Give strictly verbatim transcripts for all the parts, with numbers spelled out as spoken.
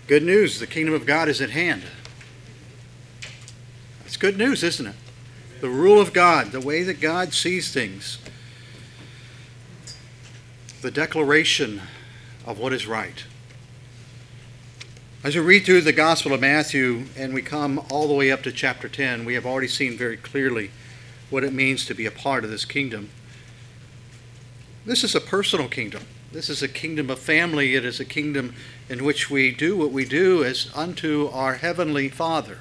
Good news, the kingdom of God is at hand. That's good news, isn't it? The rule of God, the way that God sees things, the declaration of what is right. As we read through the Gospel of Matthew and we come all the way up to chapter ten, we have already seen very clearly what it means to be a part of this kingdom. This is a personal kingdom. This is a kingdom of family. It is a kingdom in which we do what we do as unto our heavenly Father.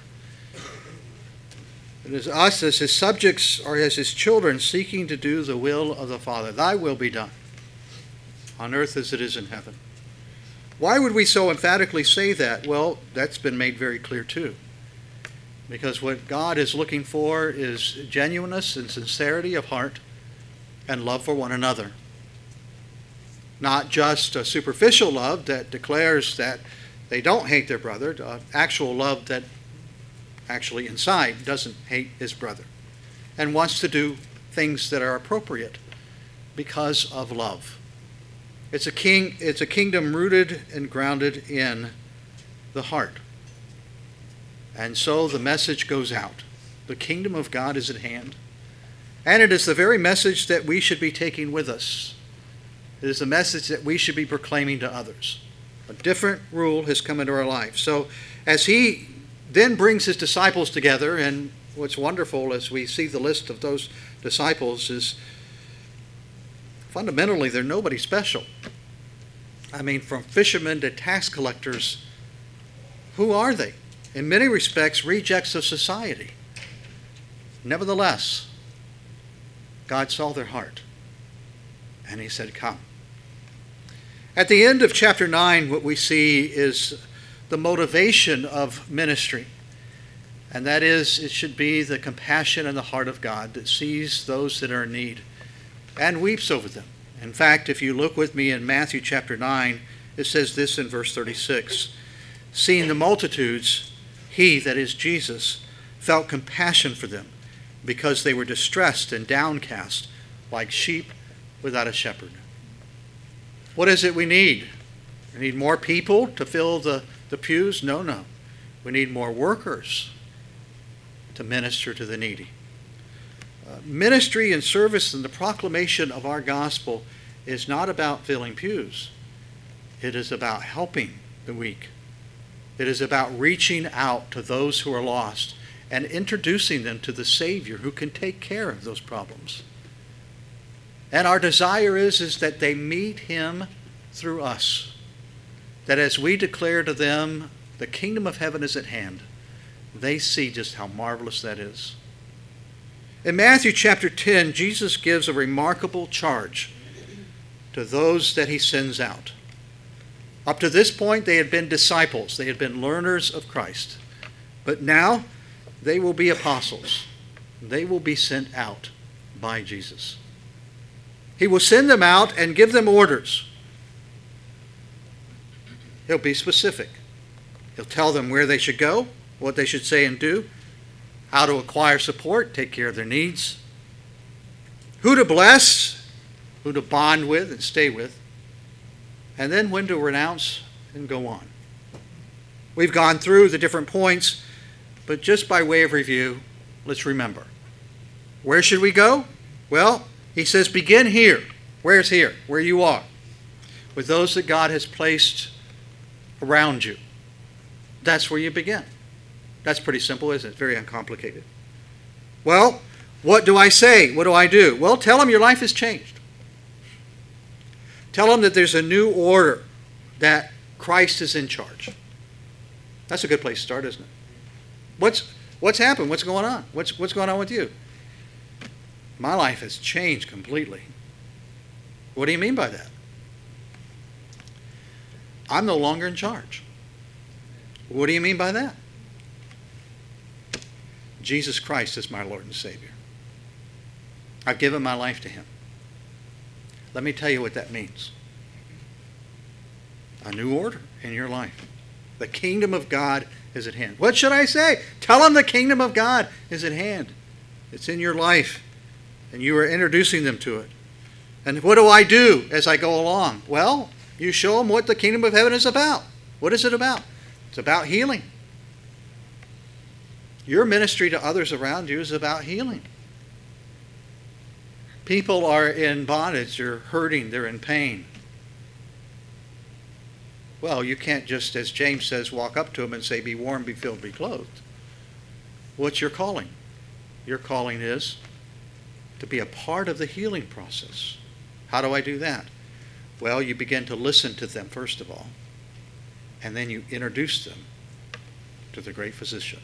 It is us as his subjects or as his children seeking to do the will of the Father. Thy will be done on earth as it is in heaven. Why would we so emphatically say that? Well, that's been made very clear too. Because what God is looking for is genuineness and sincerity of heart and love for one another. Not just a superficial love that declares that they don't hate their brother, uh, actual love that actually inside doesn't hate his brother and wants to do things that are appropriate because of love. It's a king, it's a kingdom rooted and grounded in the heart. And so the message goes out. The kingdom of God is at hand. And it is the very message that we should be taking with us. It is the message that we should be proclaiming to others. A different rule has come into our life. So as he then brings his disciples together, and what's wonderful as we see the list of those disciples is fundamentally they're nobody special. I mean, from fishermen to tax collectors, who are they? In many respects, rejects of society. Nevertheless, God saw their heart, and he said, come. At the end of chapter nine, what we see is the motivation of ministry. And that is, it should be the compassion and the heart of God that sees those that are in need and weeps over them. In fact, if you look with me in Matthew chapter nine, it says this in verse thirty-six. Seeing the multitudes, he, that is Jesus, felt compassion for them because they were distressed and downcast like sheep without a shepherd. What is it we need? We need more people to fill the, the pews? No, no. We need more workers to minister to the needy. Uh, ministry and service and the proclamation of our gospel is not about filling pews. It is about helping the weak. It is about reaching out to those who are lost and introducing them to the Savior who can take care of those problems. And our desire is, is that they meet him through us. That as we declare to them, the kingdom of heaven is at hand, they see just how marvelous that is. In Matthew chapter ten, Jesus gives a remarkable charge to those that he sends out. Up to this point, they had been disciples. They had been learners of Christ. But now, they will be apostles. They will be sent out by Jesus. He will send them out and give them orders. He'll be specific. He'll tell them where they should go, what they should say and do, how to acquire support, take care of their needs, who to bless, who to bond with and stay with, and then when to renounce and go on. We've gone through the different points, but just by way of review, let's remember. Where should we go? Well, he says, begin here. Where's here? Where you are. With those that God has placed around you. That's where you begin. That's pretty simple, isn't it? Very uncomplicated. Well, what do I say? What do I do? Well, tell them your life has changed. Tell them that there's a new order, that Christ is in charge. That's a good place to start, isn't it? What's what's happened? What's going on? What's what's going on with you? My life has changed completely. What do you mean by that? I'm no longer in charge. What do you mean by that? Jesus Christ is my Lord and Savior. I've given my life to him. Let me tell you what that means. A new order in your life. The kingdom of God is at hand. What should I say? Tell them the kingdom of God is at hand. It's in your life, and you are introducing them to it. And what do I do as I go along? Well, you show them what the kingdom of heaven is about. What is it about? It's about healing. Your ministry to others around you is about healing. People are in bondage, they're hurting, they're in pain. Well, you can't just, as James says, walk up to them and say, be warm, be filled, be clothed. What's your calling? Your calling is to be a part of the healing process. How do I do that? Well, you begin to listen to them, first of all, and then you introduce them to the great physician.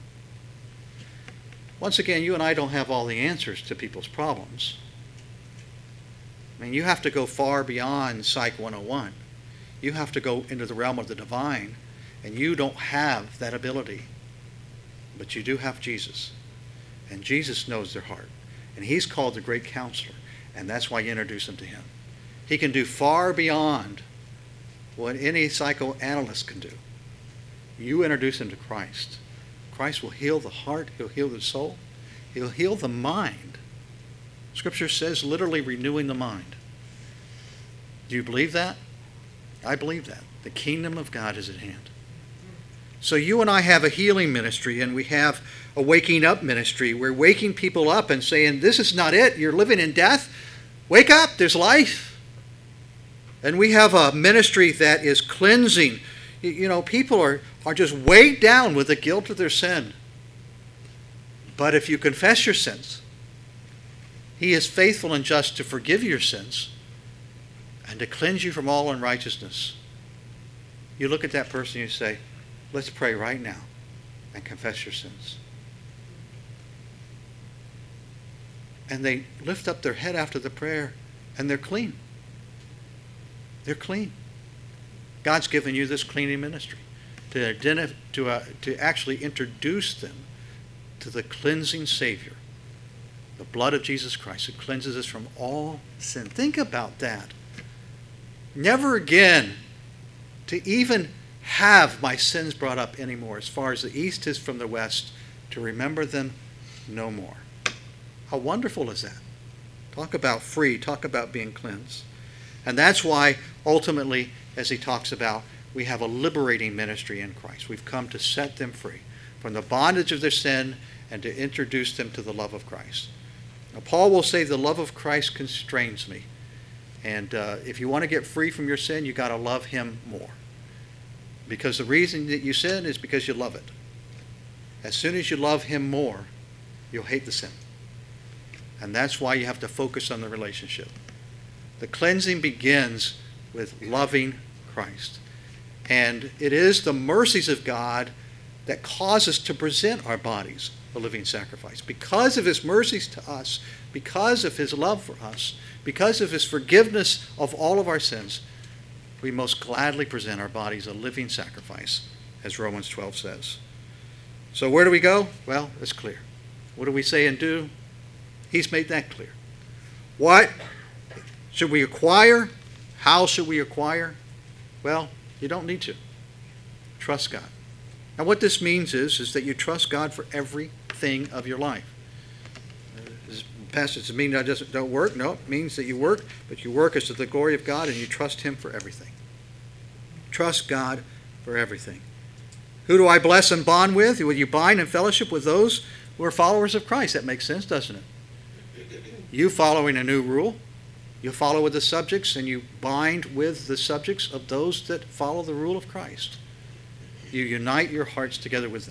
Once again, you and I don't have all the answers to people's problems. I mean, you have to go far beyond Psych one oh one. You have to go into the realm of the divine, and you don't have that ability. But you do have Jesus, and Jesus knows their heart, and he's called the great counselor, and that's why you introduce them to him. He can do far beyond what any psychoanalyst can do. You introduce them to Christ. Christ will heal the heart, he'll heal the soul, he'll heal the mind. Scripture says literally renewing the mind. Do you believe that? I believe that. The kingdom of God is at hand. So you and I have a healing ministry, and we have a waking up ministry. We're waking people up and saying, this is not it. You're living in death. Wake up. There's life. And we have a ministry that is cleansing. You know, people are, are just weighed down with the guilt of their sin. But if you confess your sins, he is faithful and just to forgive your sins and to cleanse you from all unrighteousness. You look at that person and you say, let's pray right now and confess your sins. And they lift up their head after the prayer and they're clean. They're clean. God's given you this cleaning ministry to identify, to, uh, to actually introduce them to the cleansing Savior, the blood of Jesus Christ, who cleanses us from all sin. Think about that. Never again to even have my sins brought up anymore, as far as the east is from the west, to remember them no more. How wonderful is that? Talk about free, talk about being cleansed. And that's why, ultimately, as he talks about, we have a liberating ministry in Christ. We've come to set them free from the bondage of their sin and to introduce them to the love of Christ. Now, Paul will say, the love of Christ constrains me. And uh, if you want to get free from your sin, you got to love him more. Because the reason that you sin is because you love it. As soon as you love him more, you'll hate the sin. And that's why you have to focus on the relationship. The cleansing begins with loving Christ. And it is the mercies of God that cause us to present our bodies a living sacrifice. Because of his mercies to us, because of his love for us, because of his forgiveness of all of our sins, we most gladly present our bodies a living sacrifice, as Romans twelve says. So where do we go? Well, it's clear. What do we say and do? He's made that clear. What should we acquire? How should we acquire? Well, you don't need to. Trust God. Now what this means is, is that you trust God for everything of your life. This passage doesn't mean that doesn't don't work. No, it means that you work, but you work as to the glory of God and you trust him for everything. Trust God for everything. Who do I bless and bond with? Will you bind in fellowship with those who are followers of Christ? That makes sense, doesn't it? You following a new rule, you follow with the subjects and you bind with the subjects of those that follow the rule of Christ. You unite your hearts together with them.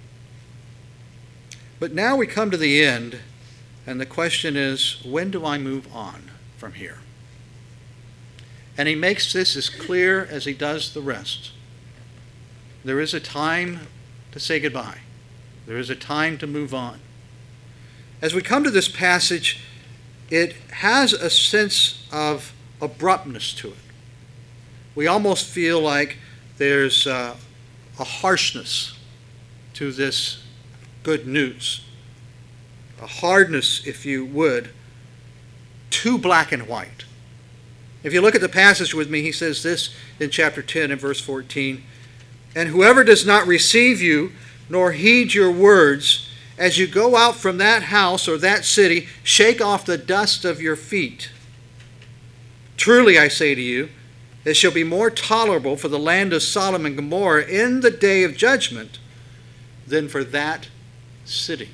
But now we come to the end, and the question is, when do I move on from here? And he makes this as clear as he does the rest. There is a time to say goodbye. There is a time to move on. As we come to this passage, it has a sense of abruptness to it. We almost feel like there's uh, a harshness to this good news. A hardness, if you would, too black and white. If you look at the passage with me, he says this in chapter ten and verse fourteen, "And whoever does not receive you, nor heed your words, as you go out from that house or that city, shake off the dust of your feet. Truly I say to you, it shall be more tolerable for the land of Sodom and Gomorrah in the day of judgment than for that city.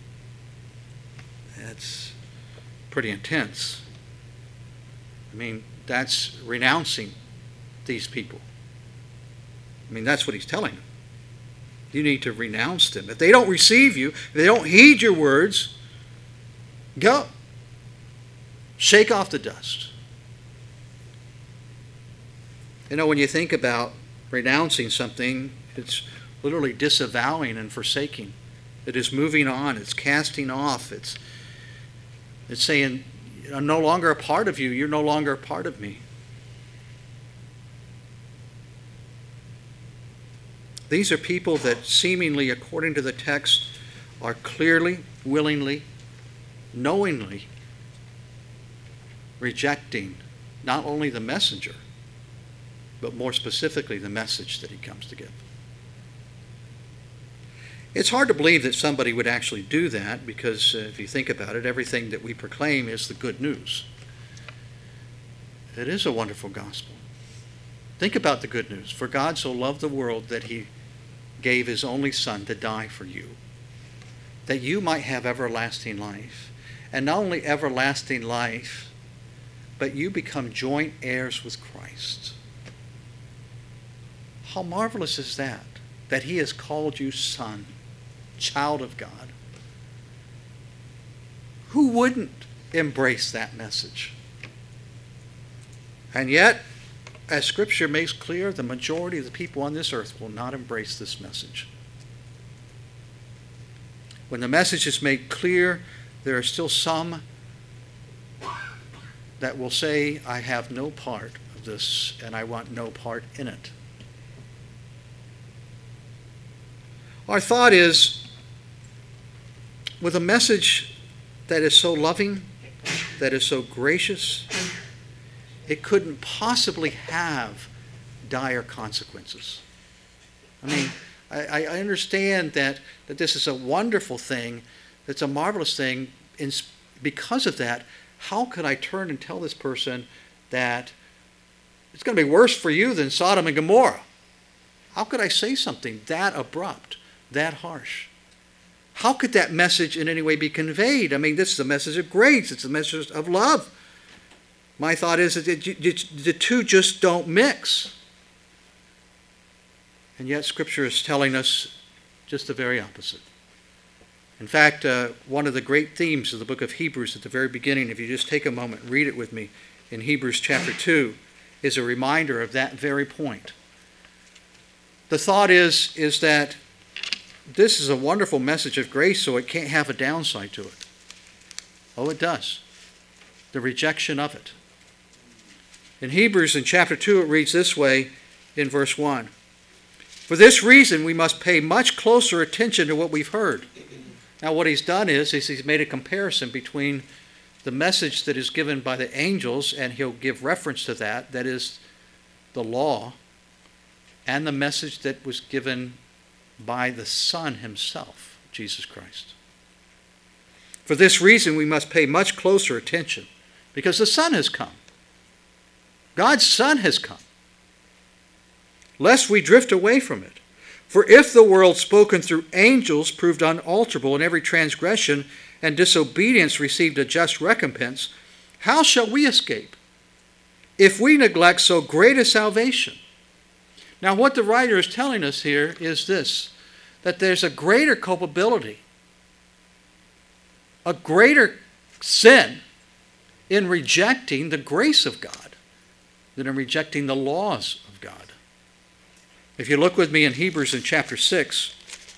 That's pretty intense. I mean, that's renouncing these people. I mean, that's what he's telling them. You need to renounce them. If they don't receive you, if they don't heed your words, go. Shake off the dust. You know, when you think about renouncing something, it's literally disavowing and forsaking. It is moving on. It's casting off. It's, it's saying, I'm no longer a part of you. You're no longer a part of me. These are people that seemingly, according to the text, are clearly, willingly, knowingly rejecting not only the messenger, but more specifically the message that he comes to give. It's hard to believe that somebody would actually do that because uh, if you think about it, everything that we proclaim is the good news. It is a wonderful gospel. Think about the good news. For God so loved the world that he gave his only Son to die for you, that you might have everlasting life. And not only everlasting life, but you become joint heirs with Christ. How marvelous is that? That he has called you son, child of God. Who wouldn't embrace that message? And yet, as Scripture makes clear, the majority of the people on this earth will not embrace this message. When the message is made clear, there are still some that will say, I have no part of this and I want no part in it. Our thought is, with a message that is so loving, that is so gracious, it couldn't possibly have dire consequences. I mean, I, I understand that, that this is a wonderful thing, it's a marvelous thing. And because of that, how could I turn and tell this person that it's going to be worse for you than Sodom and Gomorrah? How could I say something that abrupt, that harsh? How could that message in any way be conveyed? I mean, this is a message of grace. It's a message of love. My thought is that it, it, the two just don't mix. And yet Scripture is telling us just the very opposite. In fact, uh, one of the great themes of the book of Hebrews at the very beginning, if you just take a moment and read it with me, in Hebrews chapter two, is a reminder of that very point. The thought is, is that this is a wonderful message of grace, so it can't have a downside to it. Oh, it does. The rejection of it. In Hebrews in chapter two, it reads this way in verse one. For this reason, we must pay much closer attention to what we've heard. Now, what he's done is, is he's made a comparison between the message that is given by the angels, and he'll give reference to that, that is the law, and the message that was given by the Son himself, Jesus Christ. For this reason, we must pay much closer attention, because the Son has come. God's Son has come, lest we drift away from it. For if the word spoken through angels proved unalterable, and every transgression and disobedience received a just recompense, how shall we escape if we neglect so great a salvation? Now, what the writer is telling us here is this, that there's a greater culpability, a greater sin in rejecting the grace of God than in rejecting the laws of God. If you look with me in Hebrews in chapter six,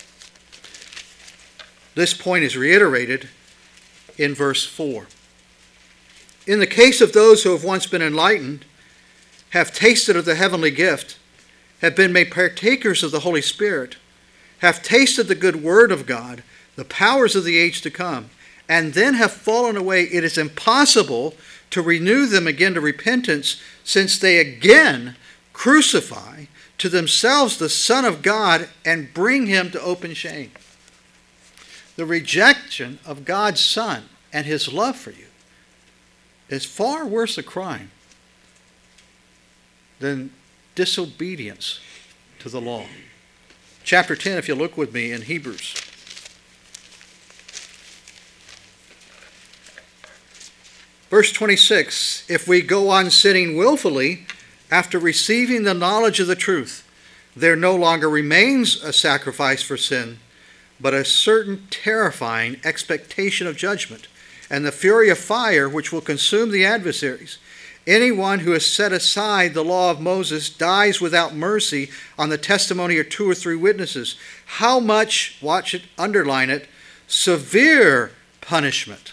this point is reiterated in verse four. In the case of those who have once been enlightened, have tasted of the heavenly gift, have been made partakers of the Holy Spirit, have tasted the good word of God, the powers of the age to come, and then have fallen away, it is impossible to renew them again to repentance, since they again crucify to themselves the Son of God and bring him to open shame. The rejection of God's Son and his love for you is far worse a crime than disobedience to the law. Chapter ten, if you look with me in Hebrews. Verse twenty-six, if we go on sinning willfully after receiving the knowledge of the truth, there no longer remains a sacrifice for sin, but a certain terrifying expectation of judgment and the fury of fire which will consume the adversaries. Anyone who has set aside the law of Moses dies without mercy on the testimony of two or three witnesses. How much, watch it, underline it, severe punishment.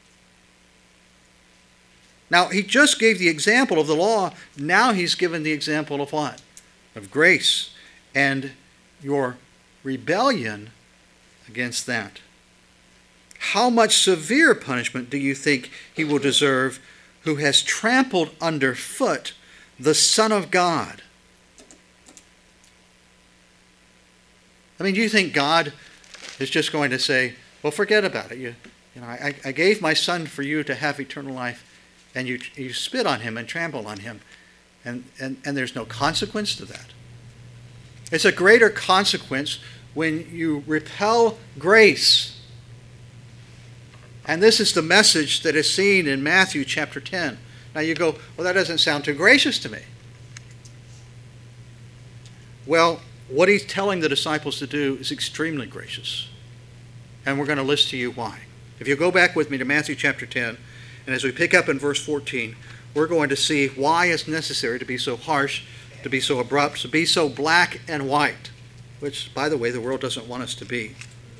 Now, he just gave the example of the law. Now he's given the example of what? Of grace and your rebellion against that. How much severe punishment do you think he will deserve who has trampled underfoot the Son of God? I mean, do you think God is just going to say, well, forget about it. You, you know, I, I gave my Son for you to have eternal life, and you, you spit on him and trample on him, and, and, and there's no consequence to that. It's a greater consequence when you repel grace. And this is the message that is seen in Matthew chapter ten. Now you go, well, that doesn't sound too gracious to me. Well, what he's telling the disciples to do is extremely gracious. And we're going to list to you why. If you go back with me to Matthew chapter ten, and as we pick up in verse fourteen, we're going to see why it's necessary to be so harsh, to be so abrupt, to be so black and white, which, by the way, the world doesn't want us to be.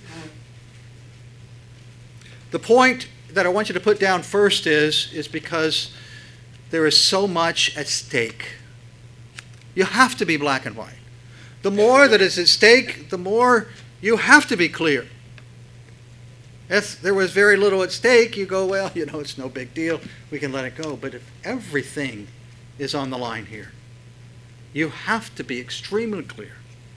The point that I want you to put down first is, is because there is so much at stake. You have to be black and white. The more that is at stake, the more you have to be clear. If there was very little at stake, you go, well, you know, it's no big deal. We can let it go. But if everything is on the line here, you have to be extremely clear.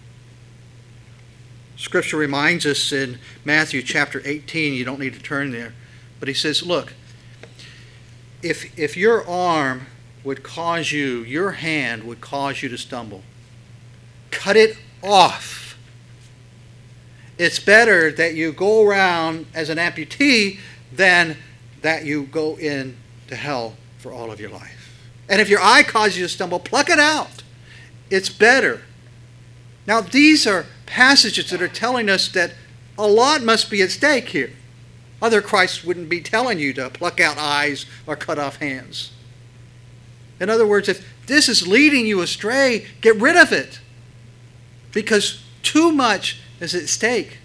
Scripture reminds us in Matthew chapter eighteen, you don't need to turn there, but he says, look, if, if your arm would cause you, your hand would cause you to stumble, cut it off. It's better that you go around as an amputee than that you go into hell for all of your life. And if your eye causes you to stumble, pluck it out. It's better. Now, these are passages that are telling us that a lot must be at stake here. Other Christ wouldn't be telling you to pluck out eyes or cut off hands. In other words, if this is leading you astray, get rid of it. Because too much is at stake.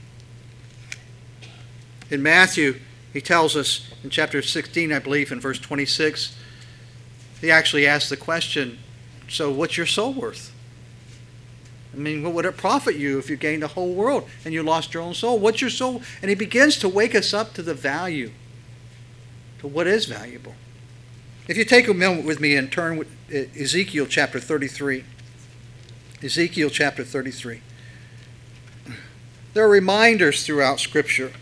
In Matthew, he tells us in chapter sixteen, I believe, in verse twenty-six, he actually asks the question, so what's your soul worth? I mean, what would it profit you if you gained the whole world and you lost your own soul? What's your soul? And he begins to wake us up to the value, to what is valuable. If you take a moment with me and turn with Ezekiel chapter thirty-three. Ezekiel chapter thirty-three. There are reminders throughout Scripture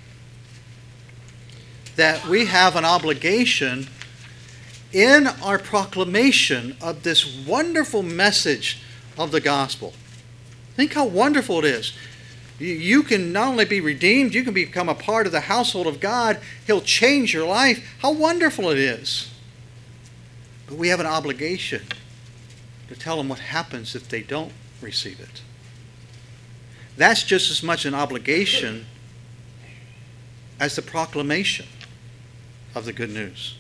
that we have an obligation in our proclamation of this wonderful message of the gospel. Think how wonderful it is. You can not only be redeemed, you can become a part of the household of God. He'll change your life. How wonderful it is. But we have an obligation to tell them what happens if they don't receive it. That's just as much an obligation as the proclamation of the good news.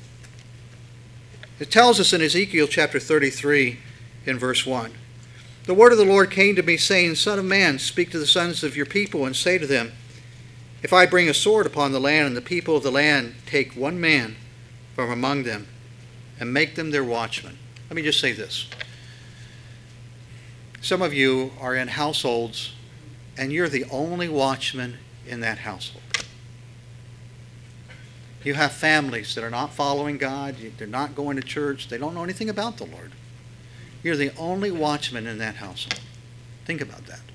It tells us in Ezekiel chapter thirty-three in verse one, the word of the Lord came to me, saying, Son of man, speak to the sons of your people and say to them, if I bring a sword upon the land, and the people of the land take one man from among them and make them their watchman. Let me just say this. Some of you are in households and you're the only watchman in that household. You have families that are not following God. They're not going to church. They don't know anything about the Lord. You're the only watchman in that household. Think about that.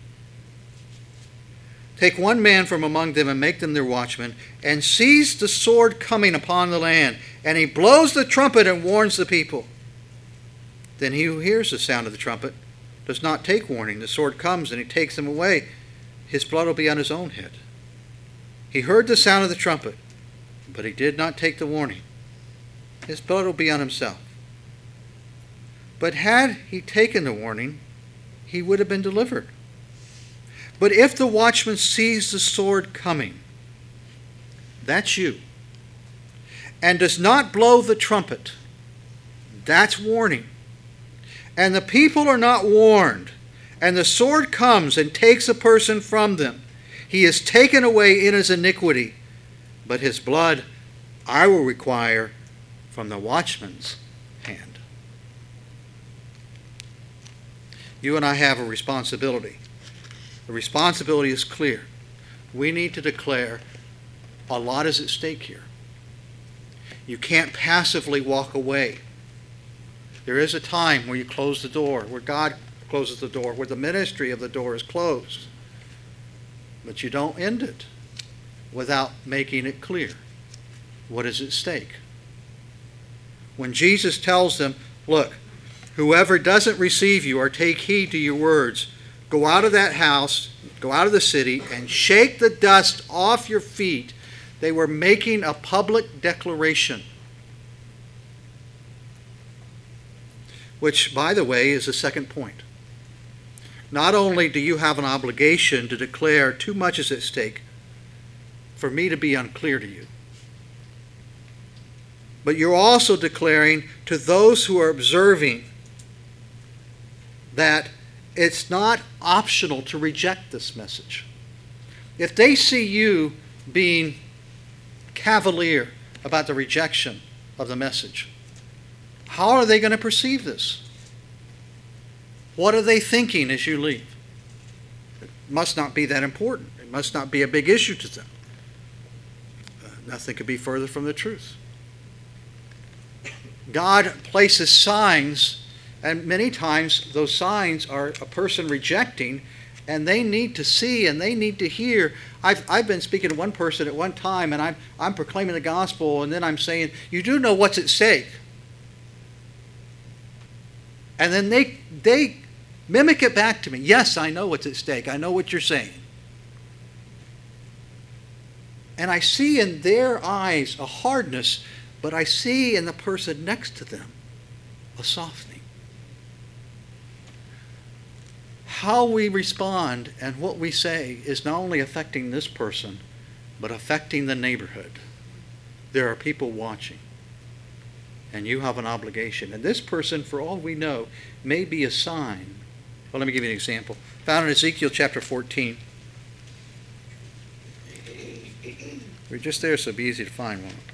Take one man from among them and make them their watchman, and seize the sword coming upon the land. And he blows the trumpet and warns the people. Then he who hears the sound of the trumpet does not take warning. The sword comes and he takes them away. His blood will be on his own head. He heard the sound of the trumpet, but he did not take the warning. His blood will be on himself. But had he taken the warning, he would have been delivered. But if the watchman sees the sword coming, that's you, and does not blow the trumpet, that's warning. And the people are not warned, and the sword comes and takes a person from them, he is taken away in his iniquity, but his blood I will require from the watchman's hand. You and I have a responsibility. The responsibility is clear. We need to declare a lot is at stake here. You can't passively walk away. There is a time where you close the door, where God closes the door, where the ministry of the door is closed. But you don't end it without making it clear what is at stake. When Jesus tells them, look, whoever doesn't receive you or take heed to your words, go out of that house, go out of the city, and shake the dust off your feet. They were making a public declaration. Which, by the way, is the second point. Not only do you have an obligation to declare too much is at stake for me to be unclear to you, but you're also declaring to those who are observing that it's not optional to reject this message. If they see you being cavalier about the rejection of the message, how are they going to perceive this? What are they thinking as you leave? It must not be that important. It must not be a big issue to them. Uh, nothing could be further from the truth. God places signs, and many times those signs are a person rejecting, and they need to see and they need to hear. I've, I've been speaking to one person at one time, and I'm, I'm proclaiming the gospel, and then I'm saying, you do know what's at stake. And then they they mimic it back to me. Yes, I know what's at stake. I know what you're saying. And I see in their eyes a hardness, but I see in the person next to them a softening. How we respond and what we say is not only affecting this person, but affecting the neighborhood. There are people watching. And you have an obligation. And this person, for all we know, may be a sign. Well, let me give you an example. Found in Ezekiel chapter fourteen. We're just there, so it'll be easy to find one.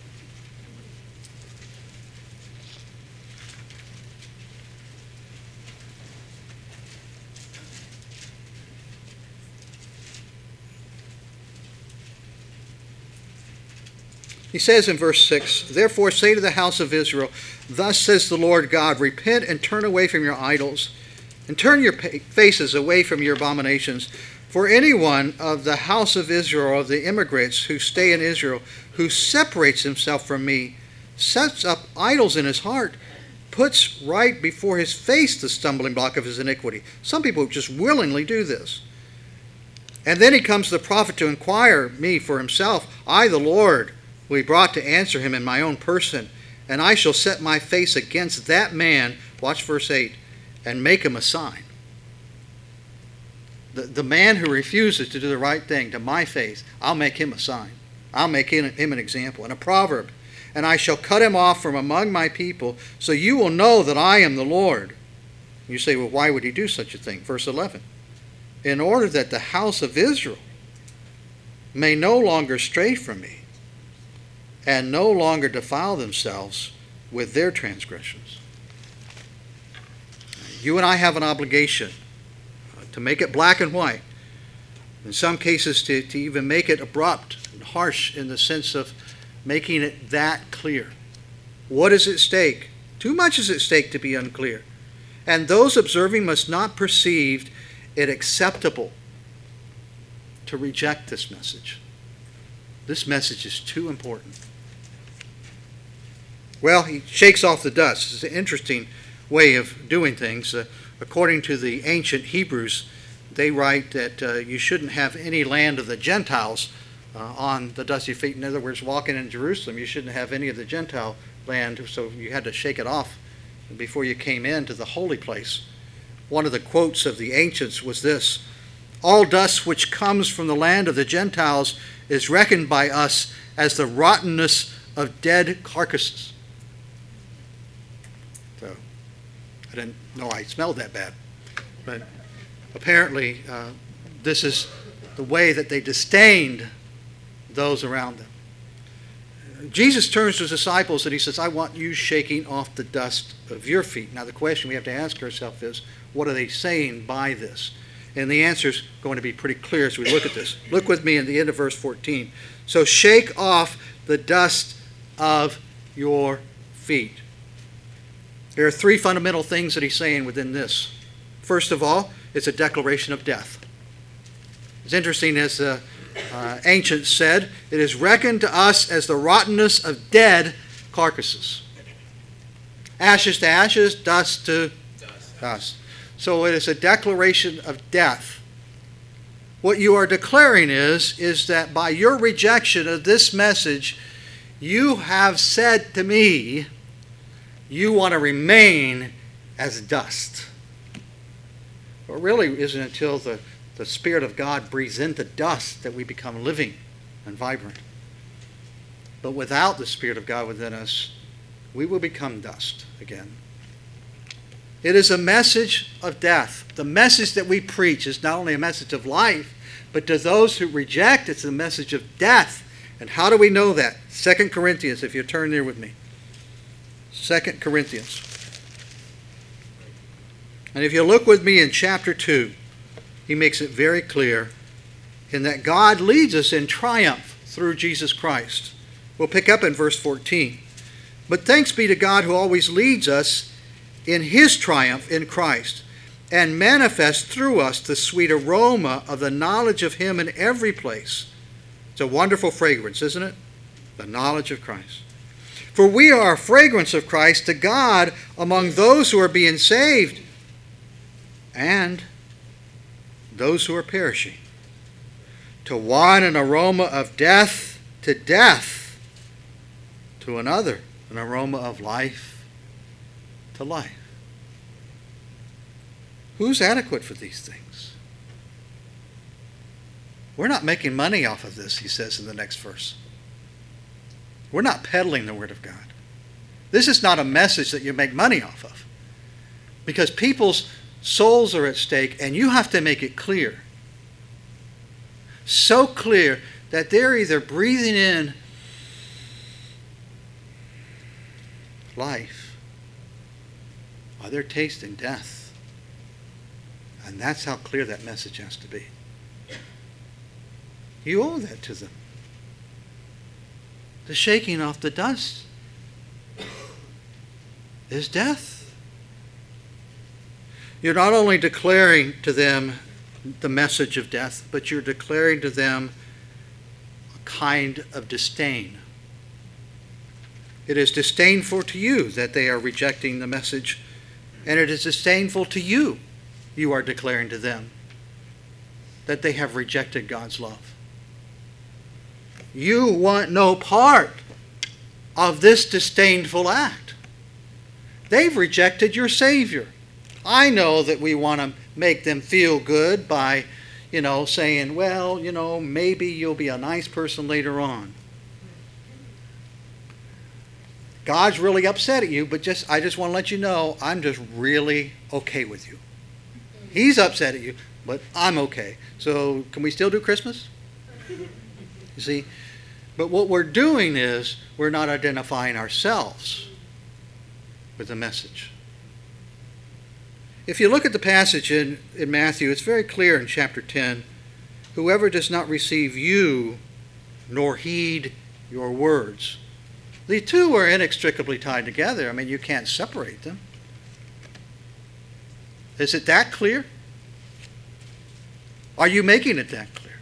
He says in verse six, therefore say to the house of Israel, thus says the Lord God, repent and turn away from your idols, and turn your faces away from your abominations. For anyone of the house of Israel, of the immigrants who stay in Israel, who separates himself from me, sets up idols in his heart, puts right before his face the stumbling block of his iniquity. Some people just willingly do this. And then he comes to the prophet to inquire me for himself. I, the Lord, will be brought to answer him in my own person, and I shall set my face against that man, watch verse eight, and make him a sign. The, the man who refuses to do the right thing to my face, I'll make him a sign. I'll make him, him an example. And a proverb, and I shall cut him off from among my people, so you will know that I am the Lord. You say, well, why would he do such a thing? Verse eleven, in order that the house of Israel may no longer stray from me, and no longer defile themselves with their transgressions. You and I have an obligation to make it black and white. In some cases, to, to even make it abrupt and harsh in the sense of making it that clear. What is at stake? Too much is at stake to be unclear. And those observing must not perceive it acceptable to reject this message. This message is too important. Well, he shakes off the dust. It's interesting. way of doing things. Uh, according to the ancient Hebrews, they write that uh, you shouldn't have any land of the Gentiles uh, on the dusty feet. In other words, walking in Jerusalem, you shouldn't have any of the Gentile land, so you had to shake it off before you came into the holy place. One of the quotes of the ancients was this: "All dust which comes from the land of the Gentiles is reckoned by us as the rottenness of dead carcasses." So, I didn't know I smelled that bad. But apparently, uh, this is the way that they disdained those around them. Jesus turns to his disciples and he says, "I want you shaking off the dust of your feet." Now the question we have to ask ourselves is, what are they saying by this? And the answer is going to be pretty clear as we look at this. Look with me at the end of verse fourteen. "So shake off the dust of your feet." There are three fundamental things that he's saying within this. First of all, it's a declaration of death. It's interesting, as the uh, ancients said, it is reckoned to us as the rottenness of dead carcasses. Ashes to ashes, dust to dust. dust. So it is a declaration of death. What you are declaring is, is that by your rejection of this message, you have said to me, you want to remain as dust. Well, it really isn't until the, the Spirit of God breathes into dust that we become living and vibrant. But without the Spirit of God within us, we will become dust again. It is a message of death. The message that we preach is not only a message of life, but to those who reject, it's a message of death. And how do we know that? Second Corinthians, if you turn there with me. Second Corinthians. And if you look with me in chapter two, he makes it very clear in that God leads us in triumph through Jesus Christ. We'll pick up in verse fourteen. "But thanks be to God who always leads us in his triumph in Christ, and manifests through us the sweet aroma of the knowledge of him in every place." It's a wonderful fragrance, isn't it? The knowledge of Christ. "For we are a fragrance of Christ to God among those who are being saved and those who are perishing. To one an aroma of death to death, to another an aroma of life to life." Who's adequate for these things? We're not making money off of this, he says in the next verse. We're not peddling the Word of God. This is not a message that you make money off of, because people's souls are at stake, and you have to make it clear. So clear that they're either breathing in life or they're tasting death. And that's how clear that message has to be. You owe that to them. The shaking off the dust is death. You're not only declaring to them the message of death, but you're declaring to them a kind of disdain. It is disdainful to you that they are rejecting the message, and it is disdainful to you, you are declaring to them, that they have rejected God's love. You want no part of this disdainful act. They've rejected your Savior. I know that we want to make them feel good by, you know, saying, well, you know, maybe you'll be a nice person later on. God's really upset at you, but just I just want to let you know, I'm just really okay with you. He's upset at you, but I'm okay. So can we still do Christmas? You see? But what we're doing is we're not identifying ourselves with the message. If you look at the passage in, in Matthew, it's very clear in chapter ten. Whoever does not receive you nor heed your words. The two are inextricably tied together. I mean, you can't separate them. Is it that clear? Are you making it that clear?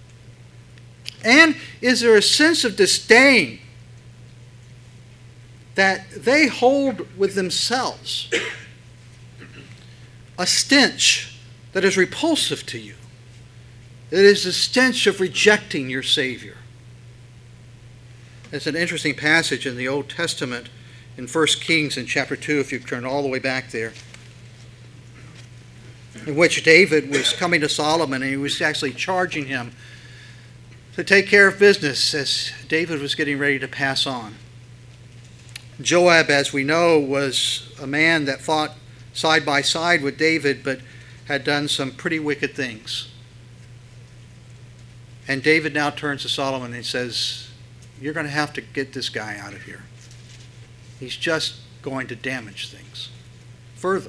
And is there a sense of disdain that they hold with themselves a stench that is repulsive to you. It is the stench of rejecting your Savior. It's an interesting passage in the Old Testament in First Kings in chapter two, if you turn all the way back there, in which David was coming to Solomon and he was actually charging him to take care of business as David was getting ready to pass on. Joab, as we know, was a man that fought side by side with David, but had done some pretty wicked things. And David now turns to Solomon and says, you're going to have to get this guy out of here. He's just going to damage things further.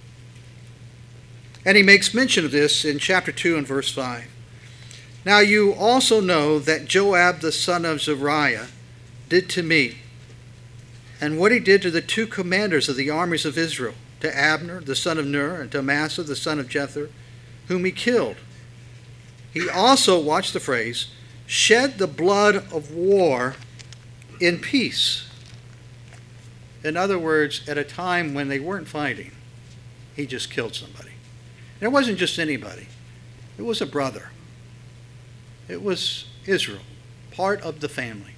And he makes mention of this in chapter two and verse five. Now you also know that Joab the son of Zeruiah did to me, and what he did to the two commanders of the armies of Israel, to Abner the son of Ner, and to Amasa the son of Jether, whom he killed. He also, watch the phrase, shed the blood of war in peace. In other words, at a time when they weren't fighting, he just killed somebody. And it wasn't just anybody. It was a brother. It was Israel, part of the family.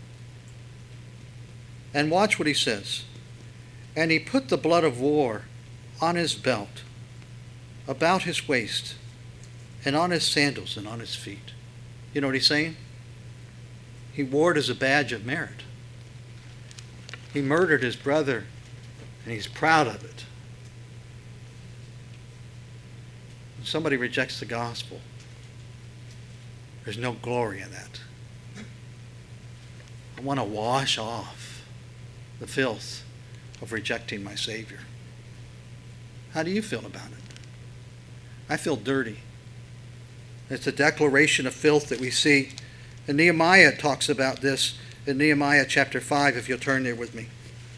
And watch what he says. And he put the blood of war on his belt, about his waist, and on his sandals and on his feet. You know what he's saying? He wore it as a badge of merit. He murdered his brother, and he's proud of it. When somebody rejects the gospel, there's no glory in that. I want to wash off the filth of rejecting my Savior. How do you feel about it? I feel dirty. It's a declaration of filth that we see. And Nehemiah talks about this in Nehemiah chapter five, if you'll turn there with me.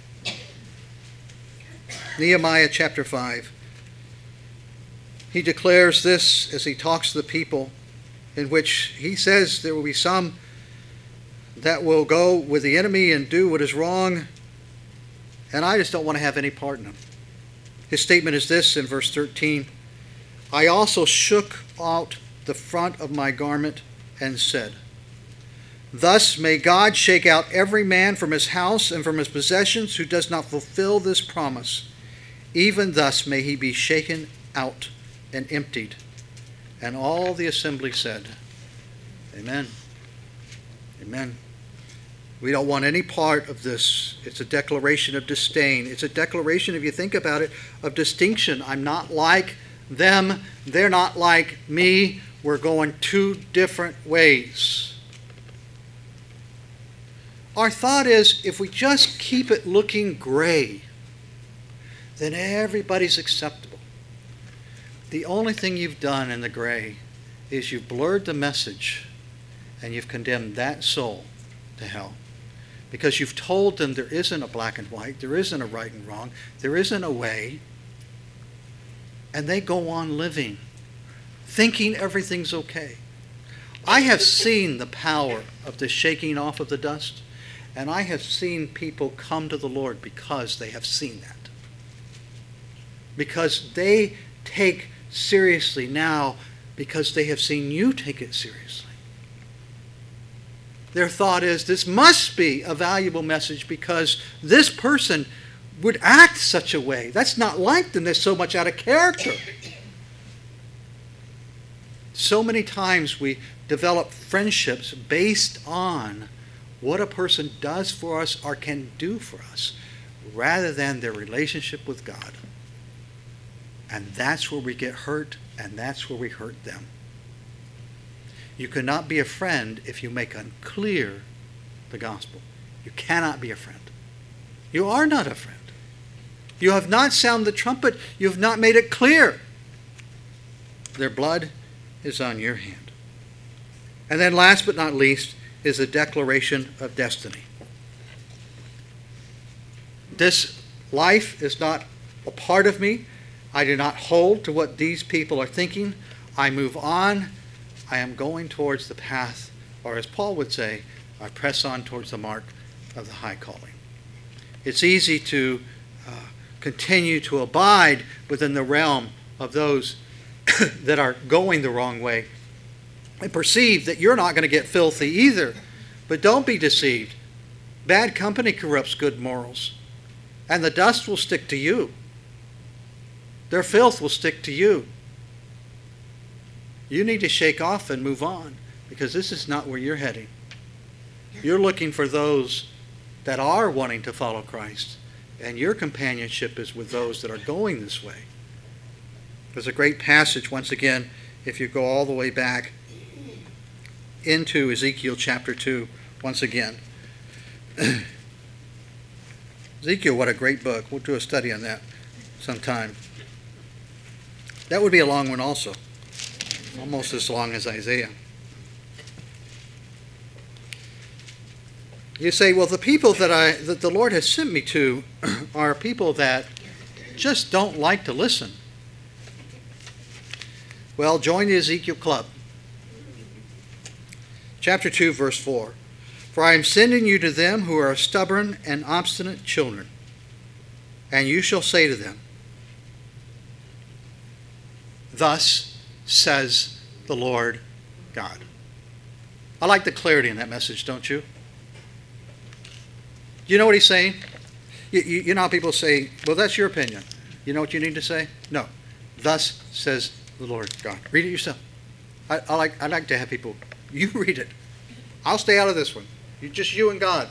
Nehemiah chapter five. He declares this as he talks to the people, in which he says there will be some that will go with the enemy and do what is wrong, and I just don't want to have any part in them. His statement is this in verse thirteen. I also shook out the front of my garment and said, thus may God shake out every man from his house and from his possessions who does not fulfill this promise. Even thus may he be shaken out and emptied. And all the assembly said, Amen. Amen. We don't want any part of this. It's a declaration of disdain. It's a declaration, if you think about it, of distinction. I'm not like them. They're not like me. We're going two different ways. Our thought is, if we just keep it looking gray, then everybody's acceptable. The only thing you've done in the gray is you've blurred the message and you've condemned that soul to hell. Because you've told them there isn't a black and white, there isn't a right and wrong, there isn't a way. And they go on living, thinking everything's okay. I have seen the power of the shaking off of the dust, and I have seen people come to the Lord because they have seen that. Because they take seriously now, because they have seen you take it seriously. Their thought is, this must be a valuable message because this person would act such a way. That's not like them. They're so much out of character. So many times we develop friendships based on what a person does for us or can do for us, rather than their relationship with God. And that's where we get hurt, and that's where we hurt them. You cannot be a friend if you make unclear the gospel. You cannot be a friend. You are not a friend. You have not sounded the trumpet. You have not made it clear. Their blood is on your hand. And then last but not least is a declaration of destiny. This life is not a part of me. I do not hold to what these people are thinking. I move on. I am going towards the path, or as Paul would say, I press on towards the mark of the high calling. It's easy to uh, continue to abide within the realm of those that are going the wrong way and perceive that you're not going to get filthy either. But don't be deceived. Bad company corrupts good morals, and the dust will stick to you. Their filth will stick to you. You need to shake off and move on, because this is not where you're heading. You're looking for those that are wanting to follow Christ, and your companionship is with those that are going this way. There's a great passage, once again, if you go all the way back into Ezekiel chapter two, once again. Ezekiel, what a great book. We'll do a study on that sometime. That would be a long one also. Almost as long as Isaiah. You say, well, the people that I that the Lord has sent me to are people that just don't like to listen. Well, join the Ezekiel Club. Chapter two, verse four. For I am sending you to them who are stubborn and obstinate children, and you shall say to them, thus says the Lord God. I like the clarity in that message, don't you? You know what he's saying? You, you, you know how people say, well, that's your opinion. You know what you need to say? No. Thus says the Lord God. Read it yourself. I, I like I like to have people, you read it. I'll stay out of this one. You just you and God.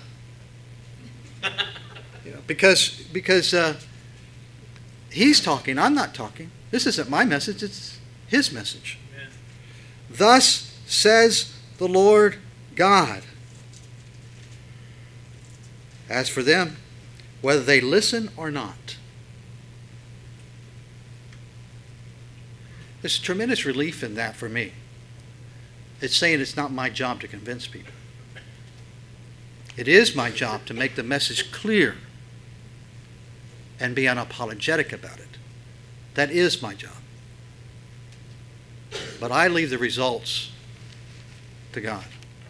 You know, because because uh, he's talking, I'm not talking. This isn't my message, it's his message. Amen. Thus says the Lord God. As for them, whether they listen or not. There's tremendous relief in that for me. It's saying it's not my job to convince people. It is my job to make the message clear and be unapologetic about it. That is my job. But I leave the results to God.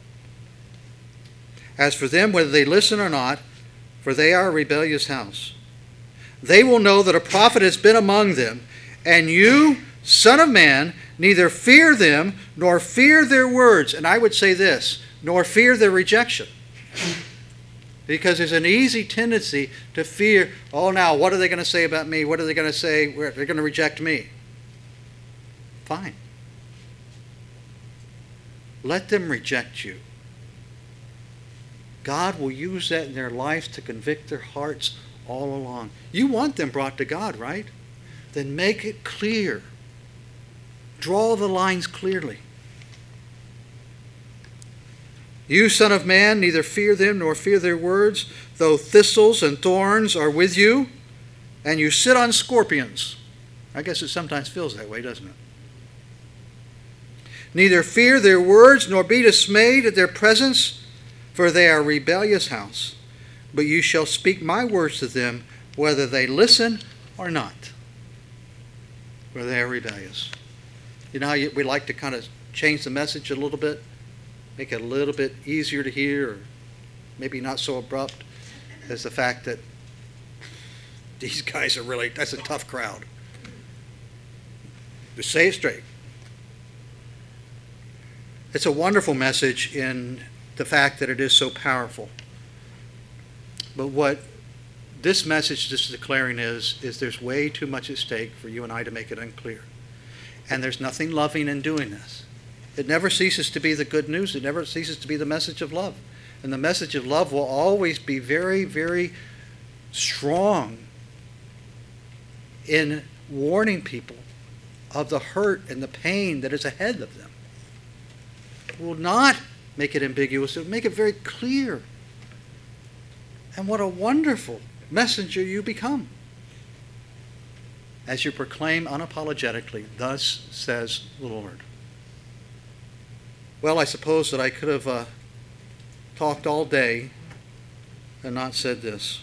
As for them, whether they listen or not, for they are a rebellious house, they will know that a prophet has been among them, and you, Son of Man, neither fear them nor fear their words. And I would say this, nor fear their rejection. Because there's an easy tendency to fear, oh, now, what are they going to say about me? What are they going to say? They're going to reject me. Fine. Let them reject you. God will use that in their lives to convict their hearts all along. You want them brought to God, right? Then make it clear. Draw the lines clearly. You, Son of Man, neither fear them nor fear their words, though thistles and thorns are with you, and you sit on scorpions. I guess it sometimes feels that way, doesn't it? Neither fear their words nor be dismayed at their presence, for they are a rebellious house. But you shall speak my words to them, whether they listen or not. For they are rebellious. You know how we like to kind of change the message a little bit? Make it a little bit easier to hear, or maybe not so abrupt as the fact that these guys are really, that's a tough crowd. Just say it straight. It's a wonderful message in the fact that it is so powerful. But what this message is declaring is, is there's way too much at stake for you and I to make it unclear. And there's nothing loving in doing this. It never ceases to be the good news. It never ceases to be the message of love. And the message of love will always be very, very strong in warning people of the hurt and the pain that is ahead of them. It will not make it ambiguous. It will make it very clear. And what a wonderful messenger you become as you proclaim unapologetically, thus says the Lord. Well, I suppose that I could have uh, talked all day and not said this.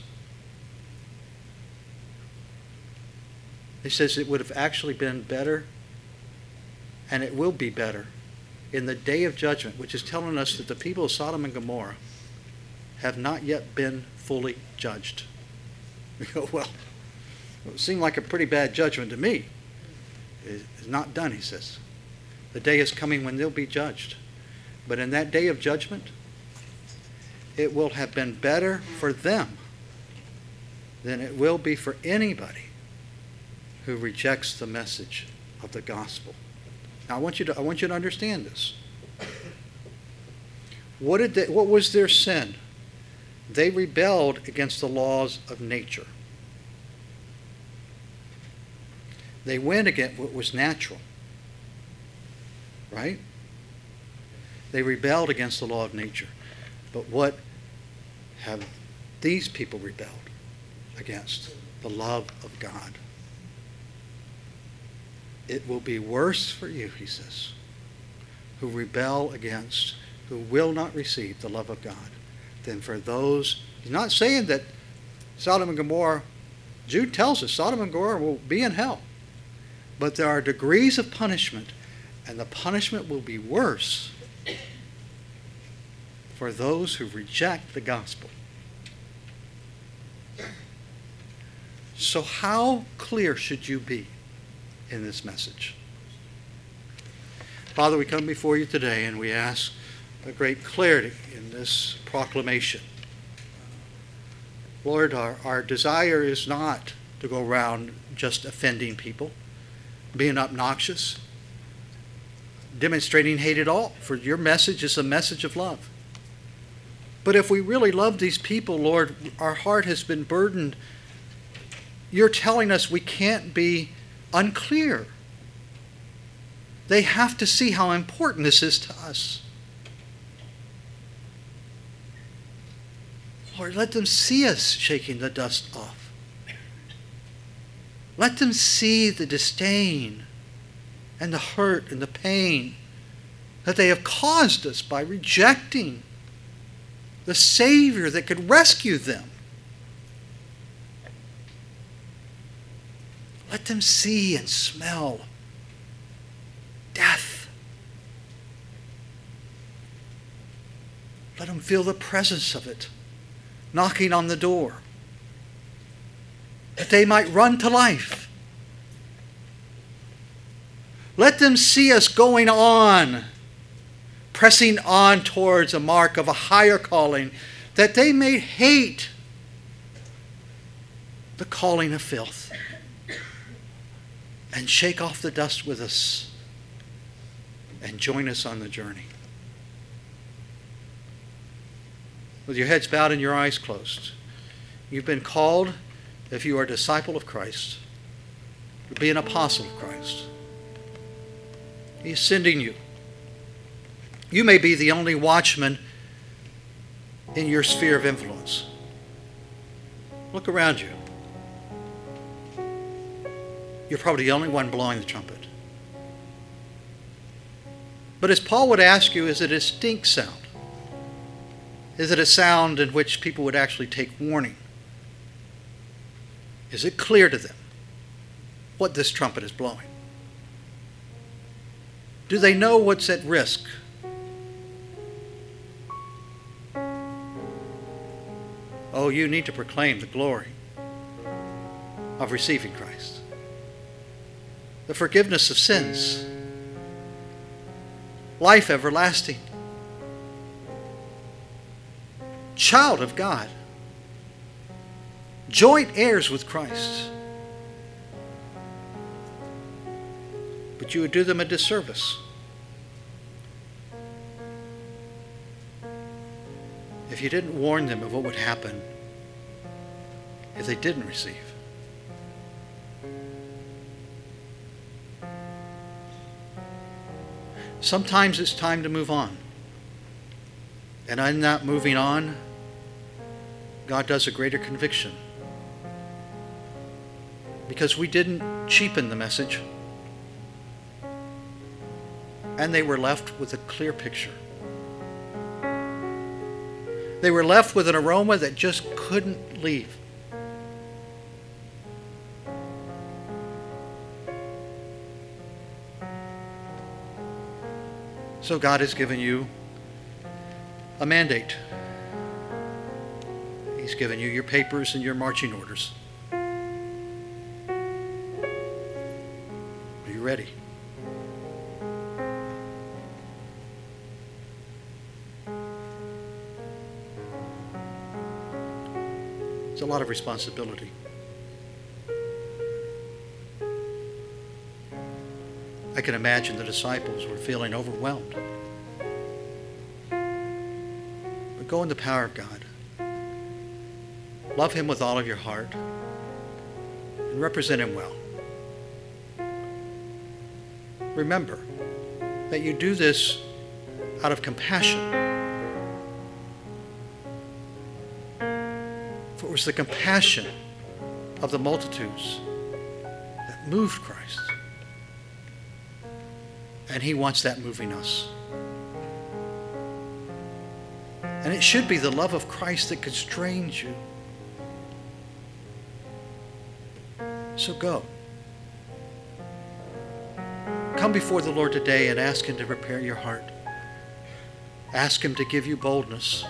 He says it would have actually been better, and it will be better, in the day of judgment, which is telling us that the people of Sodom and Gomorrah have not yet been fully judged. We go, well, it seemed like a pretty bad judgment to me. It's not done, he says. The day is coming when they'll be judged. But in that day of judgment, it will have been better for them than it will be for anybody who rejects the message of the gospel. Now, I want you to, I want you to understand this. What did they, what was their sin? They rebelled against the laws of nature. They went against what was natural. Right? They rebelled against the law of nature. But what have these people rebelled against? The love of God. It will be worse for you, he says, who rebel against, who will not receive the love of God, than for those. He's not saying that Sodom and Gomorrah, Jude tells us Sodom and Gomorrah will be in hell. But there are degrees of punishment, and the punishment will be worse for those who reject the gospel. So how clear should you be in this message? Father, we come before you today and we ask a great clarity in this proclamation. Lord, our, our desire is not to go around just offending people, being obnoxious, demonstrating hate at all, for your message is a message of love. But if we really love these people, Lord, our heart has been burdened. You're telling us we can't be unclear. They have to see how important this is to us. Lord, let them see us shaking the dust off. Let them see the disdain and the hurt and the pain that they have caused us by rejecting the Savior that could rescue them. Let them see and smell death. Let them feel the presence of it knocking on the door, that they might run to life. Let them see us going on, pressing on towards a mark of a higher calling, that they may hate the calling of filth and shake off the dust with us and join us on the journey. With your heads bowed and your eyes closed, you've been called, if you are a disciple of Christ, to be an apostle of Christ. He's sending you. You may be the only watchman in your sphere of influence. Look around you. You're probably the only one blowing the trumpet. But as Paul would ask you, is it a distinct sound? Is it a sound in which people would actually take warning? Is it clear to them what this trumpet is blowing? Do they know what's at risk? Oh, you need to proclaim the glory of receiving Christ. The forgiveness of sins. Life everlasting. Child of God. Joint heirs with Christ. But you would do them a disservice if you didn't warn them of what would happen if they didn't receive. Sometimes it's time to move on. And in that moving on, God does a greater conviction. Because we didn't cheapen the message. And they were left with a clear picture. They were left with an aroma that just couldn't leave. So God has given you a mandate. He's given you your papers and your marching orders. ready? It's a lot of responsibility. I can imagine the disciples were feeling overwhelmed. But go in the power of God. Love him with all of your heart and represent him well. Remember that you do this out of compassion. For it was the compassion of the multitudes that moved Christ. And he wants that moving us. And it should be the love of Christ that constrains you. So go. Come before the Lord today and ask him to prepare your heart. Ask him to give you boldness,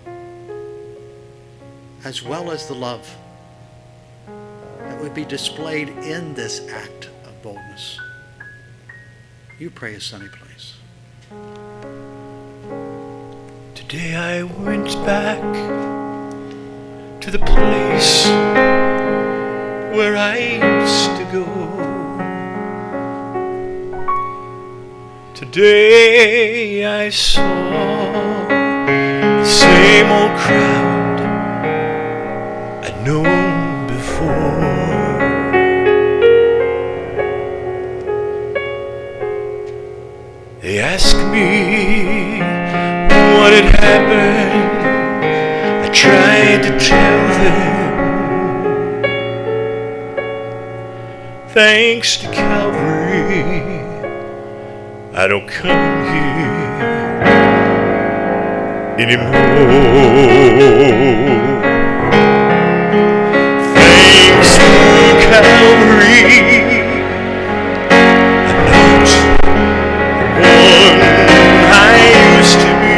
as well as the love that would be displayed in this act of boldness. You pray a sunny place. Today I went back to the place where I used to go. Today I saw the same old crowd I'd known before. They asked me what had happened. I tried to tell them. Thanks to Calvary, I don't come here anymore. Thanks to Calvary, I'm not the one I used to be.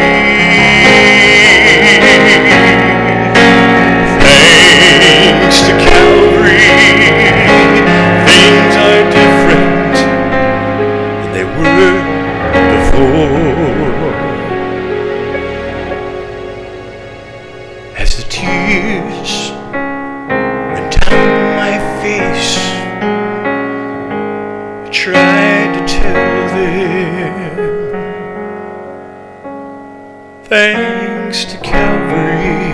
Thanks to Calvary, things are different than they were before. As the tears ran down my face, I tried to tell them, thanks to Calvary,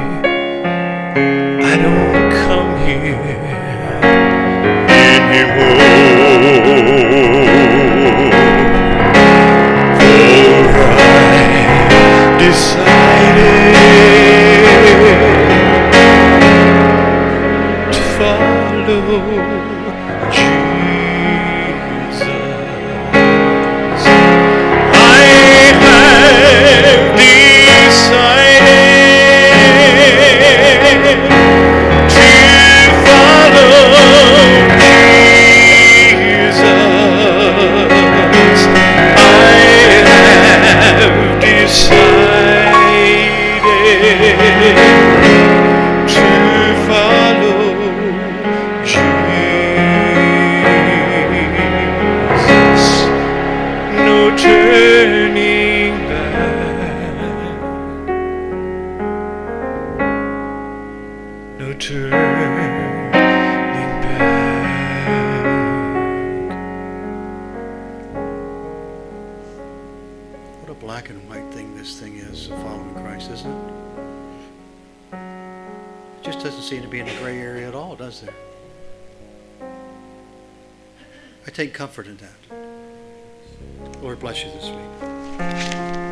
I don't come here anymore. Decided to follow Jesus. I have decided to follow Jesus. I have decided to follow Jesus. No turning back. No turning back. What a black and white thing this thing is of following Christ, isn't it? It just doesn't seem to be in a gray area at all, does there? I take comfort in that. Lord bless you this week.